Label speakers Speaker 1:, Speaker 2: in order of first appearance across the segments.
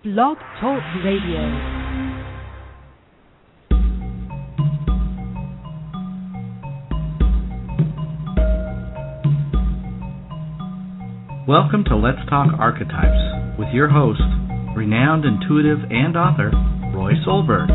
Speaker 1: Blog Talk Radio.
Speaker 2: Welcome to Let's Talk Archetypes with your host, renowned intuitive and author, Roy Solberg.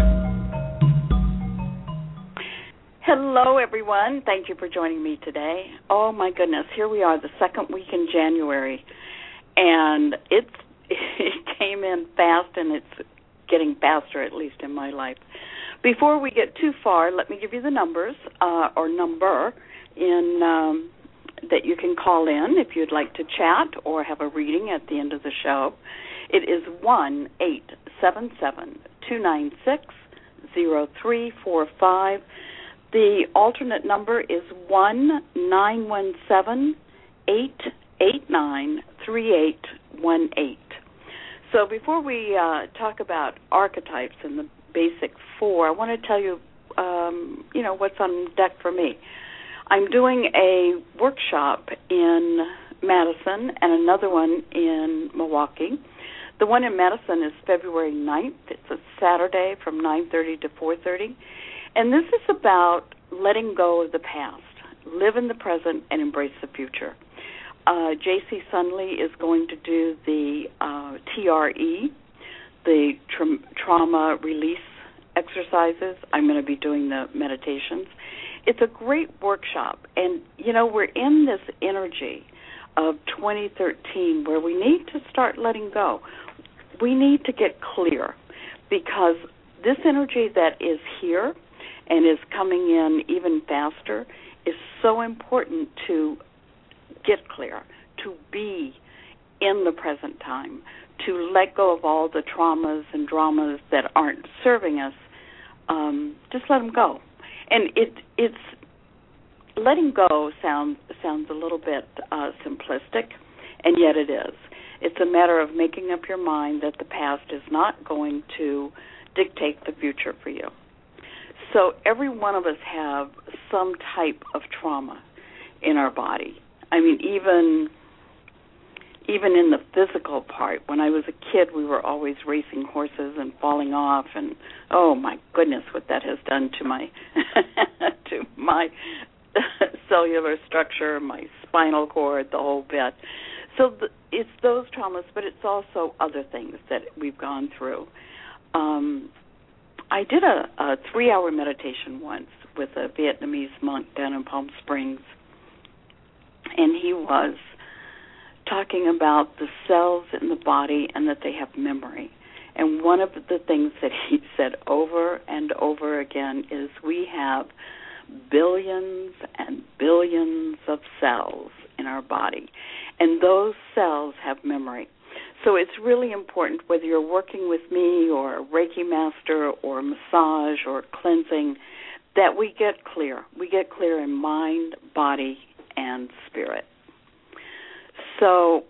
Speaker 3: Hello, everyone. Thank you for joining me today. Oh, my goodness. Here we are, the second week in January, and it came in fast, and it's getting faster, at least in my life. Before we get too far, let me give you the numbers, or number, that you can call in if you'd like to chat or have a reading at the end of the show. It is 1-877-296-0345. The alternate number is 1-917-889-3818. So before we talk about archetypes and the basic four, I want to tell you, what's on deck for me. I'm doing a workshop in Madison and another one in Milwaukee. The one in Madison is February 9th. It's a Saturday from 9:30 to 4:30. And this is about letting go of the past, live in the present, and embrace the future. J.C. Sunley is going to do the TRE, the trauma release exercises. I'm going to be doing the meditations. It's a great workshop, and, we're in this energy of 2013 where we need to start letting go. We need to get clear because this energy that is here and is coming in even faster is so important to get clear, to be in the present time, to let go of all the traumas and dramas that aren't serving us. Just let them go. And it's letting go sounds a little bit simplistic, and yet it is. It's a matter of making up your mind that the past is not going to dictate the future for you. So every one of us have some type of trauma in our body. I mean, even in the physical part, when I was a kid, we were always racing horses and falling off, and oh my goodness, what that has done to my to my cellular structure, my spinal cord, the whole bit. So it's those traumas, but it's also other things that we've gone through. I did a 3-hour meditation once with a Vietnamese monk down in Palm Springs, and he was talking about the cells in the body and that they have memory. And one of the things that he said over and over again is we have billions and billions of cells in our body, and those cells have memory. So it's really important, whether you're working with me or a Reiki master or massage or cleansing, that we get clear. We get clear in mind, body, and spirit. So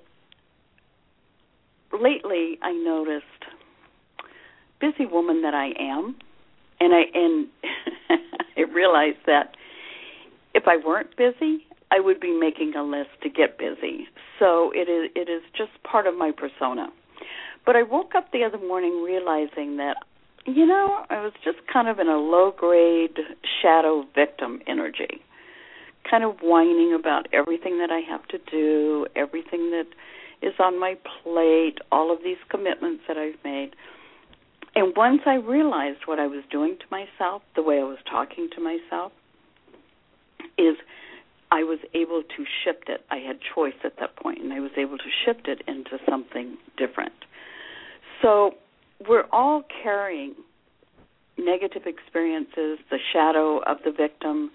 Speaker 3: lately I noticed, busy woman that I am, and I realized that if I weren't busy, I would be making a list to get busy. So it is just part of my persona. But I woke up the other morning realizing that, I was just kind of in a low-grade shadow victim energy, kind of whining about everything that I have to do, everything that is on my plate, all of these commitments that I've made. And once I realized what I was doing to myself, the way I was talking to myself, is I was able to shift it. I had choice at that point, and I was able to shift it into something different. So we're all carrying negative experiences, the shadow of the victim,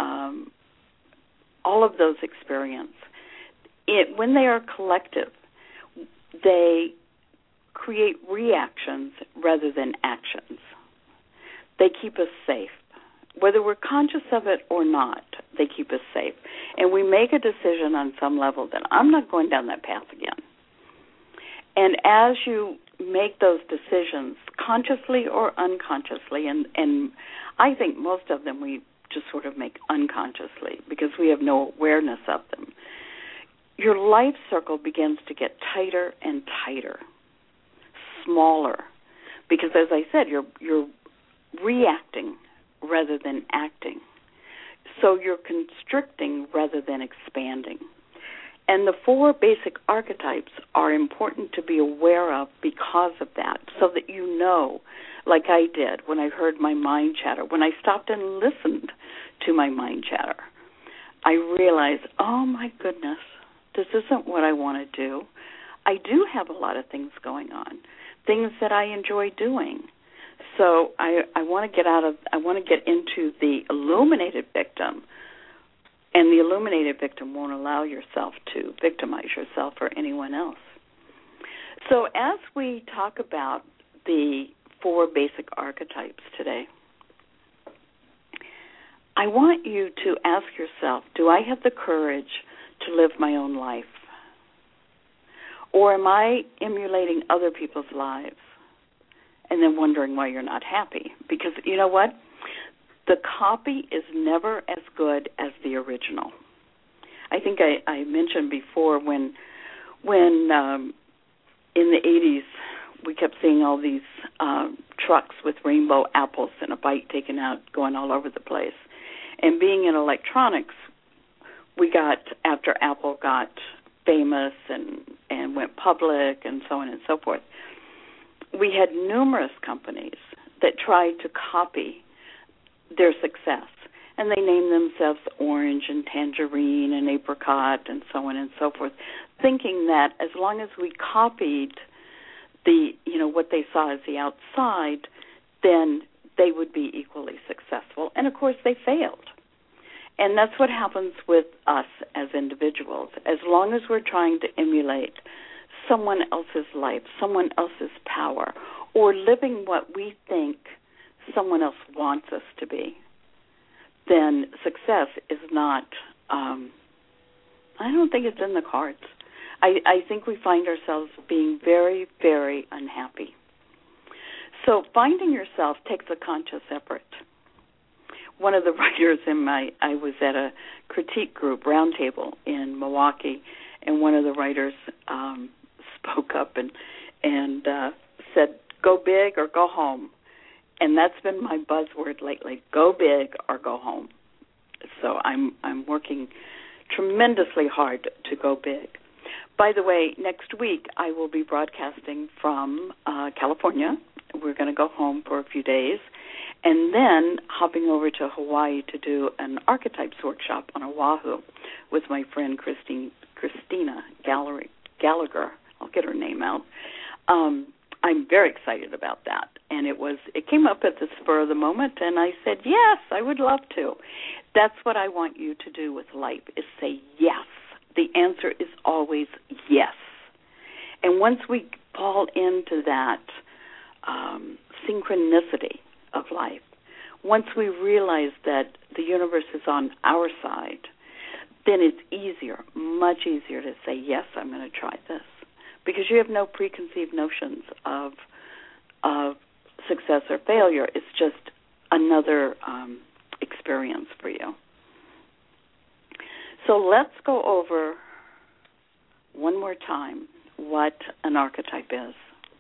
Speaker 3: all of those experiences. When they are collective, they create reactions rather than actions. They keep us safe. Whether we're conscious of it or not, they keep us safe. And we make a decision on some level that I'm not going down that path again. And as you make those decisions, consciously or unconsciously, and I think most of them we just sort of make unconsciously because we have no awareness of them, your life circle begins to get tighter and tighter. smaller, because as I said, you're reacting rather than acting. So you're constricting rather than expanding. And the 4 basic archetypes are important to be aware of because of that, so that you know, like I did when I heard my mind chatter, when I stopped and listened to my mind chatter, I realized, oh my goodness, this isn't what I want to do. I do have a lot of things going on, things that I enjoy doing. So I want to get into the illuminated victim. And the illuminated victim won't allow yourself to victimize yourself or anyone else. So as we talk about the 4 basic archetypes today, I want you to ask yourself, do I have the courage to live my own life? Or am I emulating other people's lives and then wondering why you're not happy? Because you know what? The copy is never as good as the original. I think I mentioned before when in the 80s we kept seeing all these trucks with rainbow apples and a bite taken out going all over the place. And being in electronics, we got, after Apple got famous and went public and so on and so forth, we had numerous companies that tried to copy their success. And they named themselves Orange and Tangerine and Apricot and so on and so forth, thinking that as long as we copied what they saw as the outside, then they would be equally successful. And of course they failed. And that's what happens with us as individuals. As long as we're trying to emulate someone else's life, someone else's power, or living what we think someone else wants us to be, then success is not, I don't think it's in the cards. I think we find ourselves being very, very unhappy. So finding yourself takes a conscious effort. One of the writers I was at a critique group roundtable in Milwaukee, and one of the writers spoke up and said, go big or go home. And that's been my buzzword lately, go big or go home. So I'm working tremendously hard to go big. By the way, next week I will be broadcasting from California. We're going to go home for a few days, and then hopping over to Hawaii to do an archetypes workshop on Oahu with my friend Christina Gallagher. I'll get her name out. I'm very excited about that. And it came up at the spur of the moment, and I said, yes, I would love to. That's what I want you to do with life, is say yes. The answer is always yes. And once we fall into that synchronicity of life, once we realize that the universe is on our side, then it's easier, much easier to say, yes, I'm going to try this. Because you have no preconceived notions of success or failure. It's just another experience for you. So let's go over one more time what an archetype is.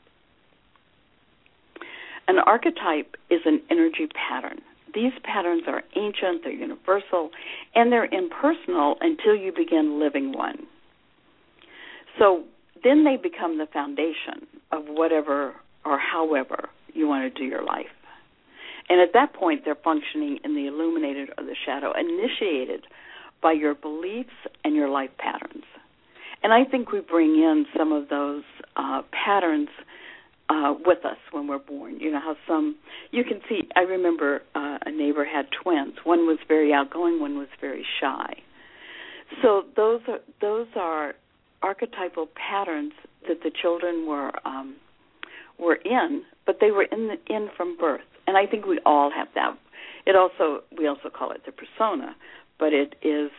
Speaker 3: An archetype is an energy pattern. These patterns are ancient, they're universal, and they're impersonal until you begin living one. So then they become the foundation of whatever or however you want to do your life. And at that point, they're functioning in the illuminated or the shadow, initiated by your beliefs and your life patterns. And I think we bring in some of those patterns with us when we're born. You know how you can see, I remember a neighbor had twins. One was very outgoing, one was very shy. So those are archetypal patterns that the children were in, but they were in from birth. And I think we all have that. We also call it the persona, but it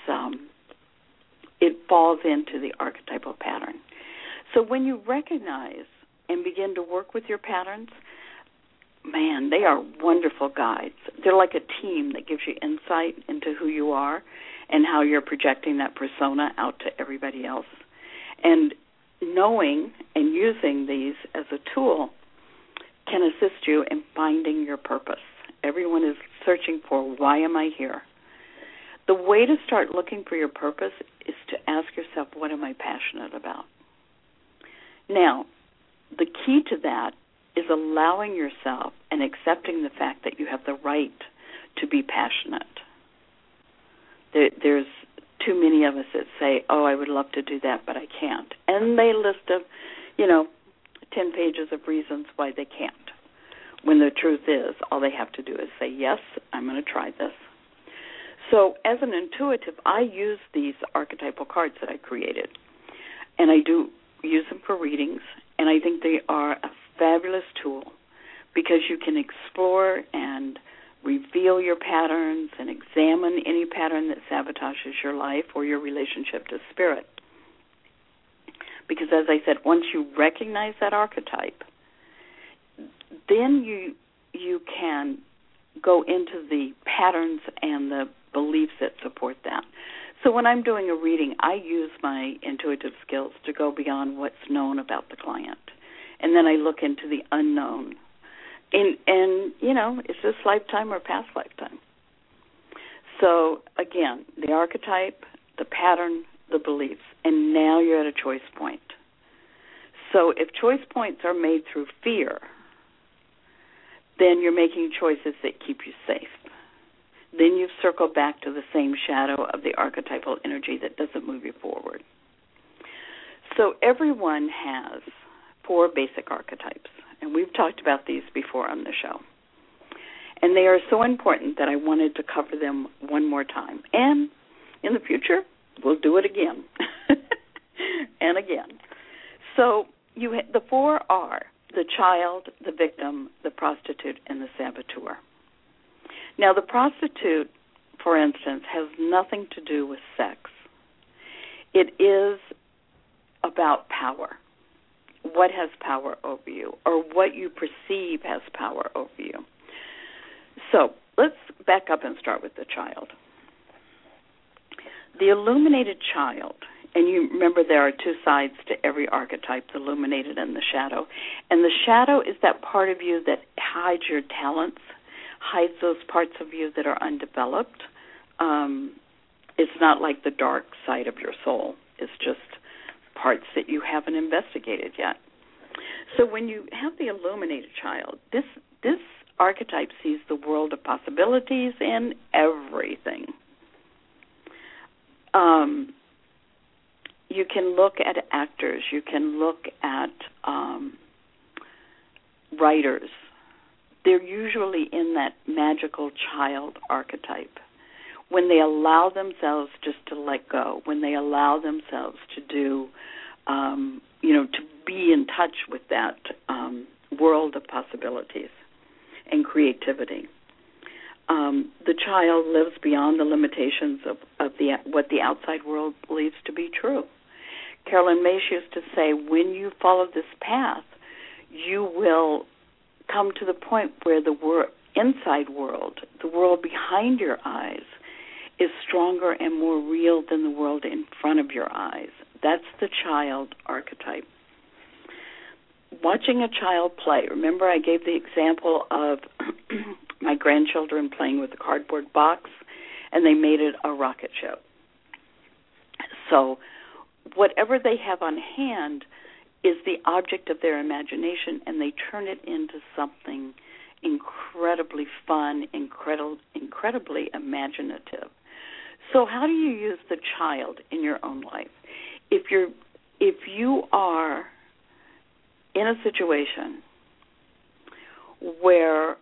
Speaker 3: falls into the archetypal pattern. So when you recognize and begin to work with your patterns, man, they are wonderful guides. They're like a team that gives you insight into who you are and how you're projecting that persona out to everybody else. And knowing and using these as a tool can assist you in finding your purpose. Everyone is searching for, why am I here? The way to start looking for your purpose is to ask yourself, what am I passionate about? Now, the key to that is allowing yourself and accepting the fact that you have the right to be passionate. There's too many of us that say, oh, I would love to do that, but I can't. And they list 10 pages of reasons why they can't. When the truth is, all they have to do is say, yes, I'm going to try this. So as an intuitive, I use these archetypal cards that I created. And I do use them for readings. And I think they are a fabulous tool because you can explore and reveal your patterns and examine any pattern that sabotages your life or your relationship to spirit. Because as I said, once you recognize that archetype, then you can go into the patterns and the beliefs that support that. So when I'm doing a reading, I use my intuitive skills to go beyond what's known about the client. And then I look into the unknown. And is this lifetime or past lifetime? So, again, the archetype, the pattern, the beliefs, and now you're at a choice point. So if choice points are made through fear, then you're making choices that keep you safe. Then you've circled back to the same shadow of the archetypal energy that doesn't move you forward. So everyone has 4 basic archetypes, and we've talked about these before on the show. And they are so important that I wanted to cover them one more time. And in the future, we'll do it again and again. So the 4 are the child, the victim, the prostitute, and the saboteur. Now, the prostitute, for instance, has nothing to do with sex. It is about power. What has power over you, or what you perceive has power over you. So let's back up and start with the child. The illuminated child, and you remember there are 2 sides to every archetype, the illuminated and the shadow. And the shadow is that part of you that hides your talents, hides those parts of you that are undeveloped. It's not like the dark side of your soul. It's just parts that you haven't investigated yet. So when you have the illuminated child, this archetype sees the world of possibilities and everything. You can look at actors. You can look at writers. They're usually in that magical child archetype. When they allow themselves just to let go, when they allow themselves to do, to be in touch with that world of possibilities and creativity. The child lives beyond the limitations of what the outside world believes to be true. Carolyn Myss used to say, when you follow this path, you will come to the point where the inside world, the world behind your eyes, is stronger and more real than the world in front of your eyes. That's the child archetype. Watching a child play. Remember I gave the example of my grandchildren playing with a cardboard box, and they made it a rocket ship. So whatever they have on hand is the object of their imagination, and they turn it into something incredibly fun, incredibly imaginative. So how do you use the child in your own life? If you are in a situation where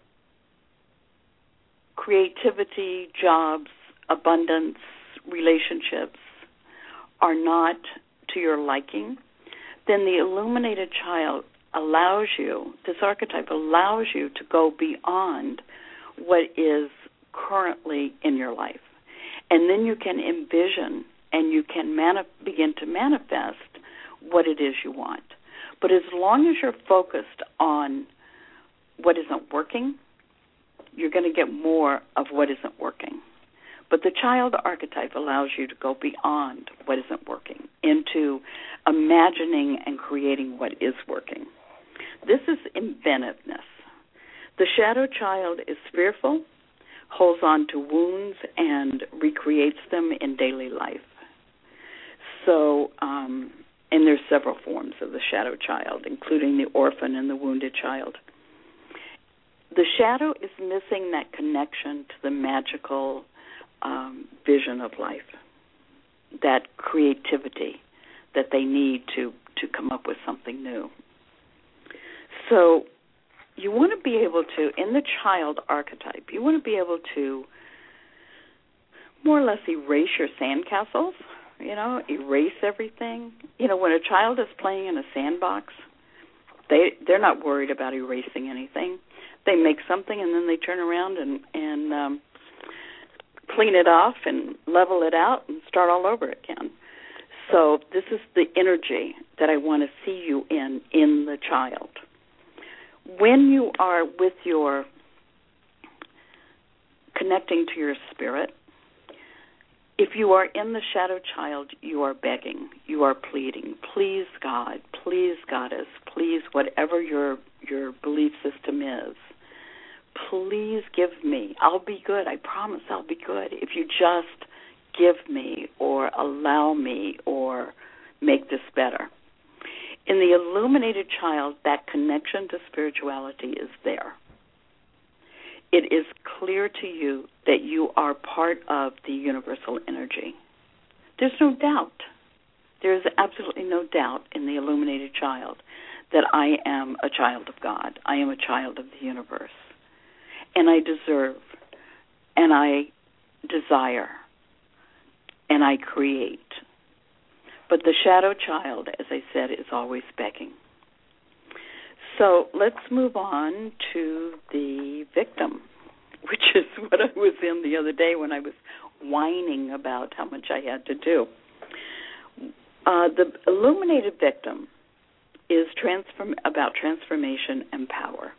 Speaker 3: creativity, jobs, abundance, relationships are not to your liking, then the illuminated child allows you, this archetype allows you to go beyond what is currently in your life. And then you can envision and you can begin to manifest what it is you want. But as long as you're focused on what isn't working, you're going to get more of what isn't working. But the child archetype allows you to go beyond what isn't working into imagining and creating what is working. This is inventiveness. The shadow child is fearful, holds on to wounds, and recreates them in daily life. So, and there's several forms of the shadow child, including the orphan and the wounded child. The shadow is missing that connection to the magical vision of life, that creativity that they need to come up with something new. So you want to be able to, in the child archetype, you want to be able to more or less erase your sandcastles, erase everything. When a child is playing in a sandbox, they're not worried about erasing anything. They make something and then they turn around and clean it off and level it out and start all over again. So this is the energy that I want to see you in the child. When you are with your connecting to your spirit, if you are in the shadow child, you are begging, you are pleading, please God, please Goddess, please whatever your belief system is, please give me. I'll be good. I promise I'll be good if you just give me or allow me or make this better. In the illuminated child, that connection to spirituality is there. It is clear to you that you are part of the universal energy. There's no doubt. There is absolutely no doubt in the illuminated child that I am a child of God. I am a child of the universe. And I deserve, and I desire, and I create. But the shadow child, as I said, is always begging. So let's move on to the victim, which is what I was in the other day when I was whining about how much I had to do. The illuminated victim is about transformation and power.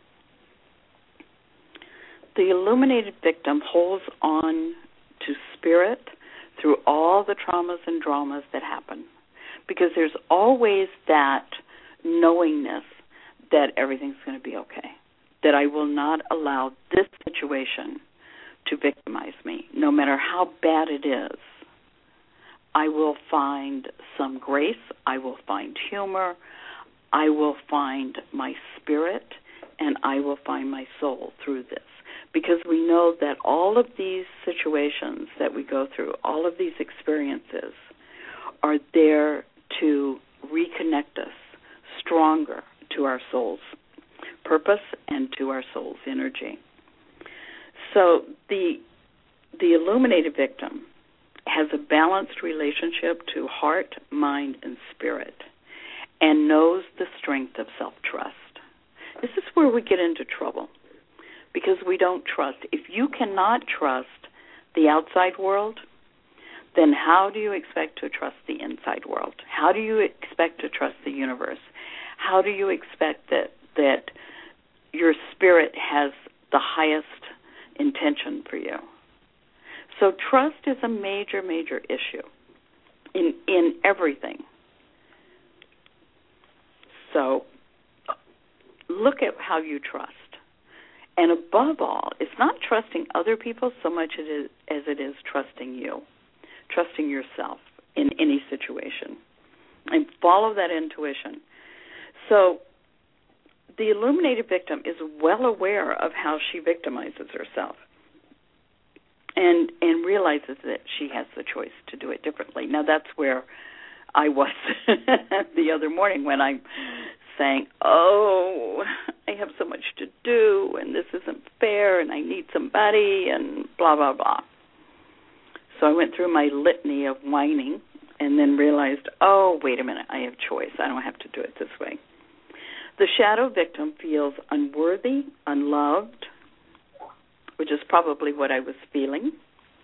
Speaker 3: The illuminated victim holds on to spirit through all the traumas and dramas that happen, because there's always that knowingness that everything's going to be okay, that I will not allow this situation to victimize me. No matter how bad it is, I will find some grace, I will find humor, I will find my spirit, and I will find my soul through this. Because we know that all of these situations that we go through, all of these experiences are there to reconnect us stronger to our soul's purpose and to our soul's energy. So the illuminated victim has a balanced relationship to heart, mind, and spirit, and knows the strength of self-trust. This is where we get into trouble, because we don't trust. If you cannot trust the outside world, then how do you expect to trust the inside world? How do you expect to trust the universe? How do you expect that your spirit has the highest intention for you? So trust is a major, major issue in everything. So look at how you trust. And above all, it's not trusting other people so much as it is trusting you, trusting yourself in any situation. And follow that intuition. So the illuminated victim is well aware of how she victimizes herself and realizes that she has the choice to do it differently. Now, that's where I was the other morning when I'm saying, oh, I have so much to do, and this isn't fair, and I need somebody, and blah, blah, blah. So I went through my litany of whining and then realized, oh, wait a minute, I have choice. I don't have to do it this way. The shadow victim feels unworthy, unloved, which is probably what I was feeling.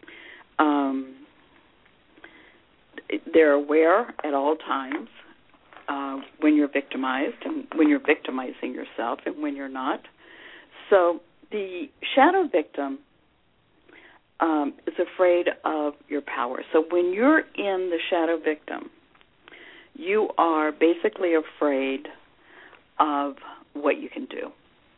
Speaker 3: They're aware at all times when you're victimized and when you're victimizing yourself and when you're not. So the shadow victim is afraid of your power. So when you're in the shadow victim, you are basically afraid of what you can do.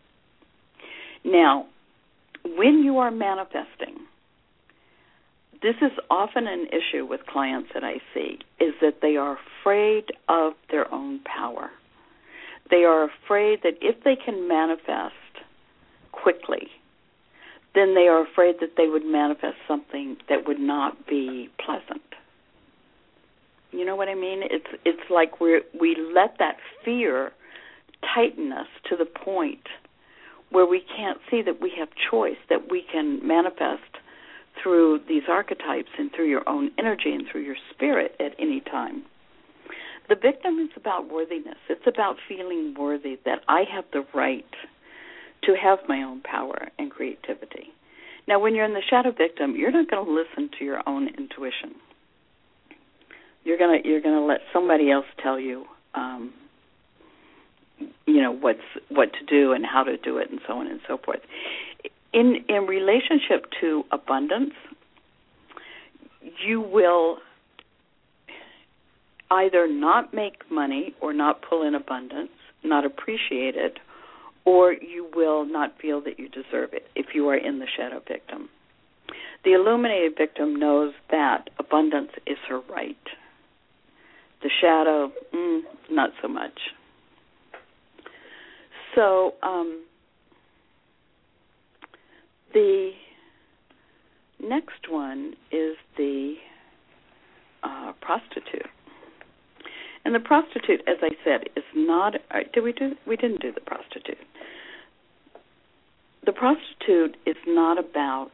Speaker 3: Now, when you are manifesting, this is often an issue with clients that I see, is that they are afraid of their own power. They are afraid that if they can manifest quickly, then they are afraid that they would manifest something that would not be pleasant. You know what I mean? It's like we let that fear tighten us to the point where we can't see that we have choice, that we can manifest through these archetypes and through your own energy and through your spirit at any time. The victim is about worthiness. It's about feeling worthy, that I have the right to have my own power and creativity. Now, when you're in the shadow victim, you're not going to listen to your own intuition. You're going to let somebody else tell you, what to do and how to do it, and so on and so forth. In relationship to abundance, you will either not make money or not pull in abundance, not appreciate it, or you will not feel that you deserve it if you are in the shadow victim. The illuminated victim knows that abundance is her right. The shadow, not so much. So the next one is the prostitute. And the prostitute, as I said, is not. We didn't do the prostitute. The prostitute is not about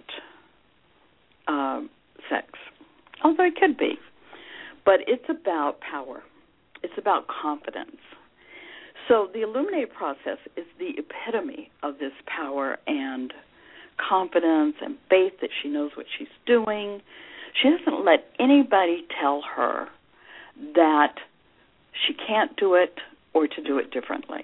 Speaker 3: sex, although it could be, but it's about power. It's about confidence. So the illuminated process is the epitome of this power and confidence and faith that she knows what she's doing. She doesn't let anybody tell her that she can't do it or to do it differently.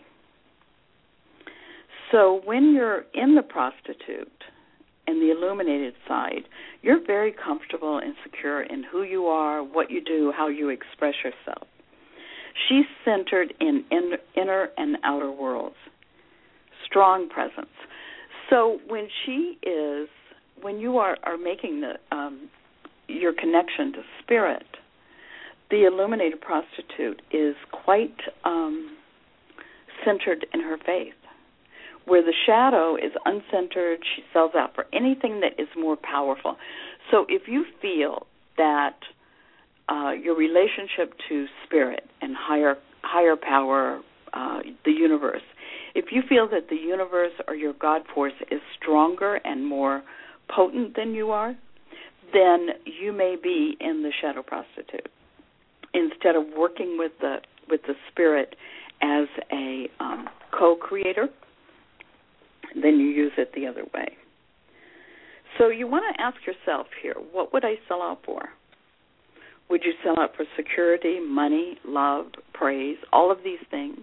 Speaker 3: So when you're in the prostitute and the illuminated side, you're very comfortable and secure in who you are, what you do, how you express yourself. She's centered in inner and outer worlds, strong presence. So when you are making your connection to spirit, the illuminated prostitute is quite centered in her faith. Where the shadow is uncentered, she sells out for anything that is more powerful. So if you feel that your relationship to spirit and higher power, the universe, if you feel that the universe or your God force is stronger and more potent than you are, then you may be in the shadow prostitute. Instead of working with the spirit as a co-creator, then you use it the other way. So you want to ask yourself here, what would I sell out for? Would you sell out for security, money, love, praise, all of these things?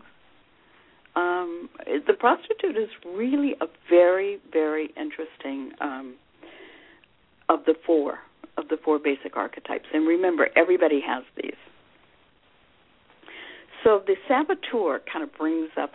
Speaker 3: The prostitute is really a very, very interesting of the four basic archetypes. And remember, everybody has these. So the saboteur kind of brings up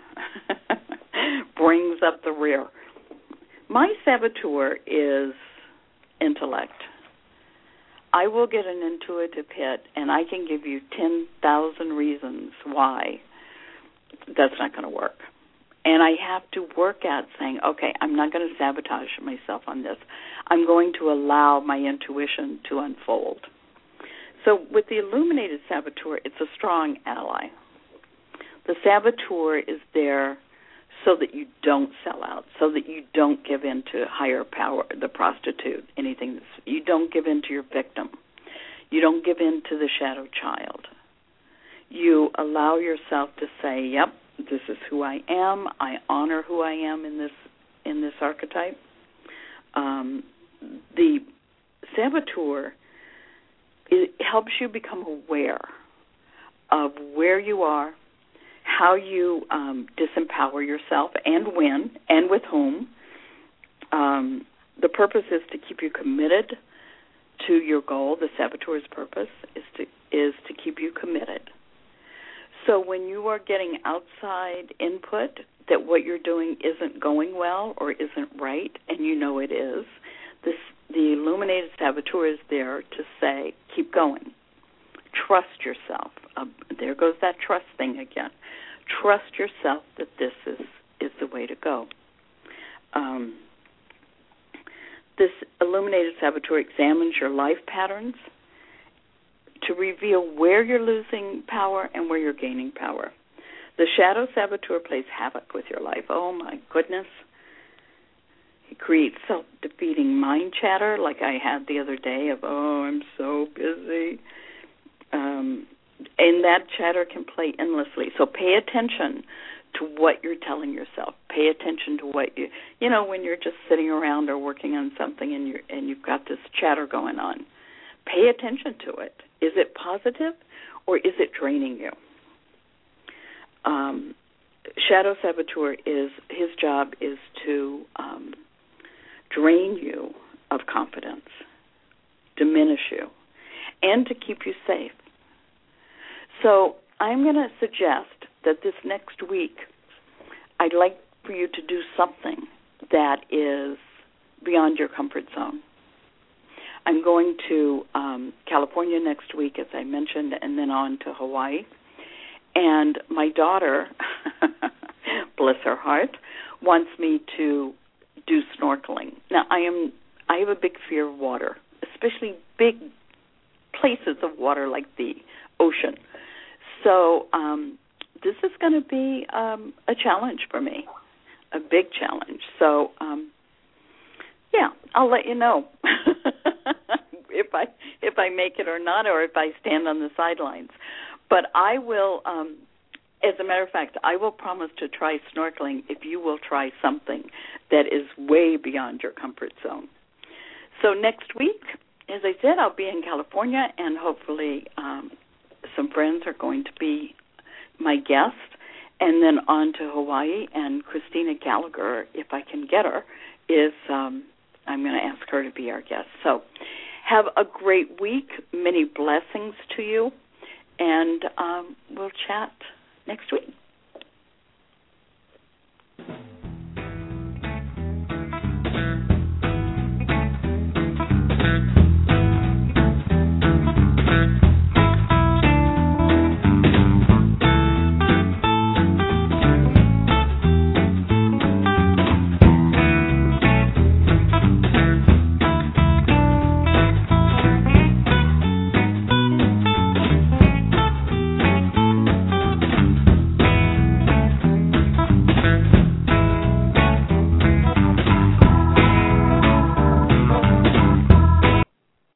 Speaker 3: the rear. My saboteur is intellect. I will get an intuitive hit, and I can give you 10,000 reasons why that's not going to work. And I have to work at saying, okay, I'm not going to sabotage myself on this. I'm going to allow my intuition to unfold. So with the illuminated saboteur, it's a strong ally. The saboteur is there so that you don't sell out, so that you don't give in to higher power, the prostitute, anything. You don't give in to your victim. You don't give in to the shadow child. You allow yourself to say, yep, this is who I am. I honor who I am in this archetype. The saboteur, it helps you become aware of where you are, how you disempower yourself, and when, and with whom. the purpose is to keep you committed to your goal. The saboteur's purpose is to keep you committed. So when you are getting outside input that what you're doing isn't going well or isn't right, and you know it is, the illuminated saboteur is there to say, keep going. Trust yourself. There goes that trust thing again. Trust yourself that this is the way to go. This illuminated saboteur examines your life patterns to reveal where you're losing power and where you're gaining power. The shadow saboteur plays havoc with your life. Oh, my goodness. He creates self-defeating mind chatter like I had the other day of, oh, I'm so busy. And that chatter can play endlessly. So pay attention to what you're telling yourself. Pay attention to what when you're just sitting around or working on something and you've got this chatter going on. Pay attention to it. Is it positive or is it draining you? Shadow saboteur his job is to drain you of confidence, diminish you, and to keep you safe. So I'm going to suggest that this next week I'd like for you to do something that is beyond your comfort zone. I'm going to California next week, as I mentioned, and then on to Hawaii. And my daughter, bless her heart, wants me to do snorkeling. Now, I have a big fear of water, especially big places of water like the ocean. So this is going to be a challenge for me, a big challenge. So, I'll let you know if I make it or not, or if I stand on the sidelines. But I will, as a matter of fact, I will promise to try snorkeling if you will try something that is way beyond your comfort zone. So next week, as I said, I'll be in California, and hopefully some friends are going to be my guest, and then on to Hawaii. And Christina Gallagher, if I can get her, I'm going to ask her to be our guest. So have a great week. Many blessings to you. And we'll chat next week.